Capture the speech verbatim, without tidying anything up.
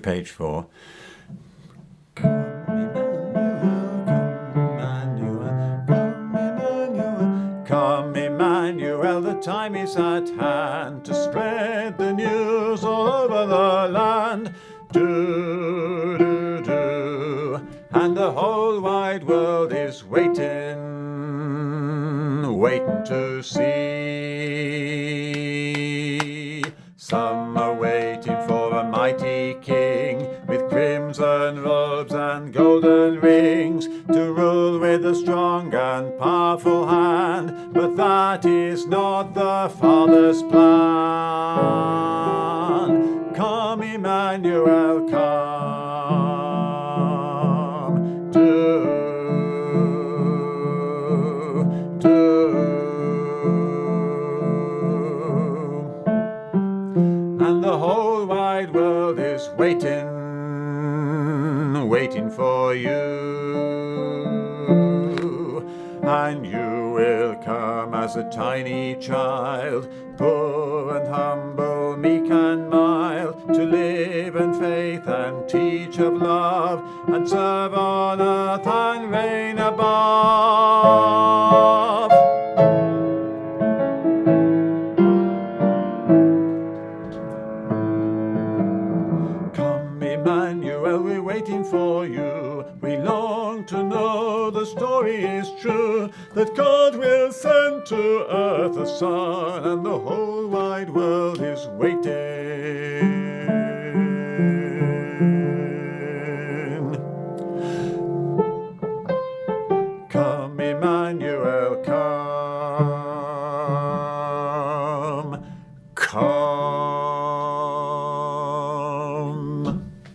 page four. Come, Emmanuel, the time is at hand to spread the news all over the land. Do, do, do. And the whole wide world is waiting, waiting to see. Some are waiting for a mighty king with crimson robes and golden rings to rule with a strong and powerful hand, but that is not the Father's plan. Come, Emmanuel, come. Do, do. And the whole wide world is waiting, waiting for you. And you will come as a tiny child, poor and humble, meek and mild, to live in faith and teach of love, and serve on earth and reign above. Emmanuel, we're waiting for you. We long to know the story is true, that God will send to earth a son, and the whole wide world is waiting.